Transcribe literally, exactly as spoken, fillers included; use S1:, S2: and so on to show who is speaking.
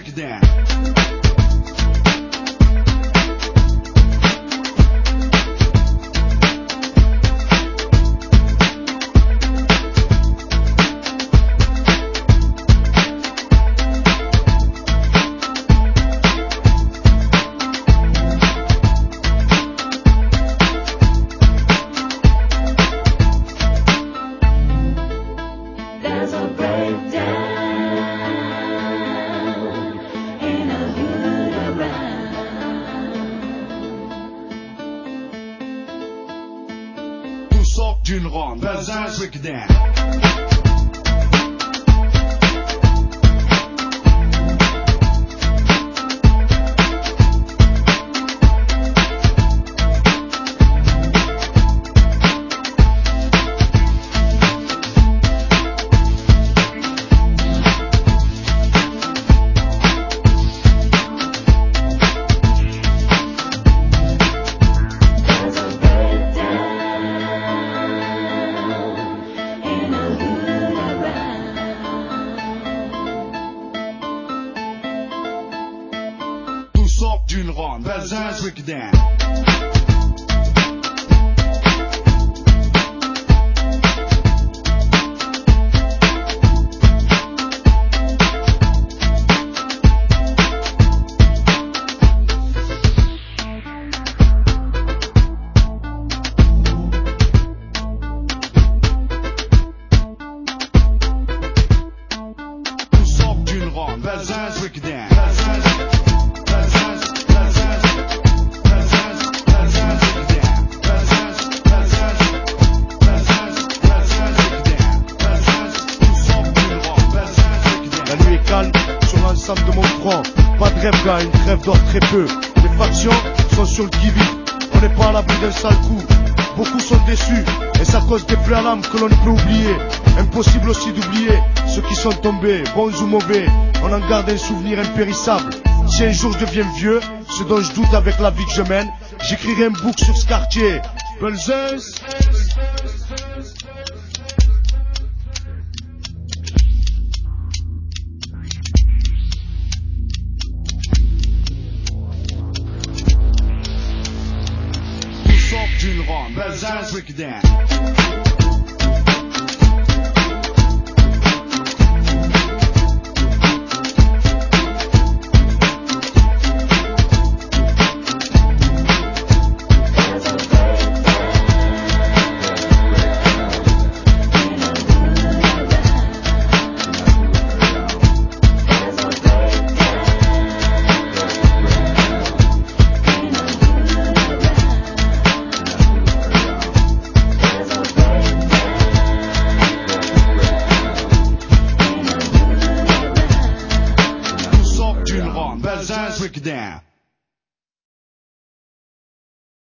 S1: breakdown. Sort d'une ronde, dans un breakdown. Sort d'une ronde, dans un breakdown. Sort d'une ronde, dans un breakdown.
S2: Sur l'ensemble de mon front, pas de rêve gars, une trêve d'or très peu. Les factions sont sur le qui-vive, on n'est pas à l'abri d'un sale coup. Beaucoup sont déçus, et c'est à cause des plaies à l'âme que l'on ne peut oublier. Impossible aussi d'oublier ceux qui sont tombés, bons ou mauvais. On en garde un souvenir impérissable. Si un jour je deviens vieux, ce dont je doute avec la vie que je mène, j'écrirai un book sur ce quartier. Belzens.
S1: D'une ronde, dans un breakdown. Breakdown.